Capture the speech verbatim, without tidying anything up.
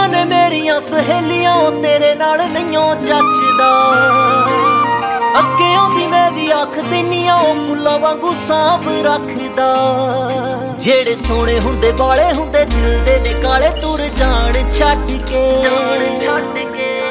ਕਹਿੰਦੀਆਂ ਨੇ ਮੇਰੀਆਂ ਸਹੇਲੀਆਂ ਤੇਰੇ ਨਾਲ ਨਹੀਂਓ ਜੱਚਦਾ। ਅੱਗੇ ਆਉਂਦੀ ਮੈਂ ਵੀ ਆਖ ਦਿੰਨੀ ਆ ਉਹ ਫੁੱਲਾਂ ਵਾਂਗੂ ਸਾਂਭ ਰੱਖਦਾ। ਜਿਹੜੇ ਸੋਹਣੇ ਹੁੰਦੇ ਬਾਲੇ ਹੁੰਦੇ ਦਿਲ ਦੇ ਨੇ ਕਾਲੇ ਤੁਰ ਜਾਣ ਛੱਡ ਕੇ।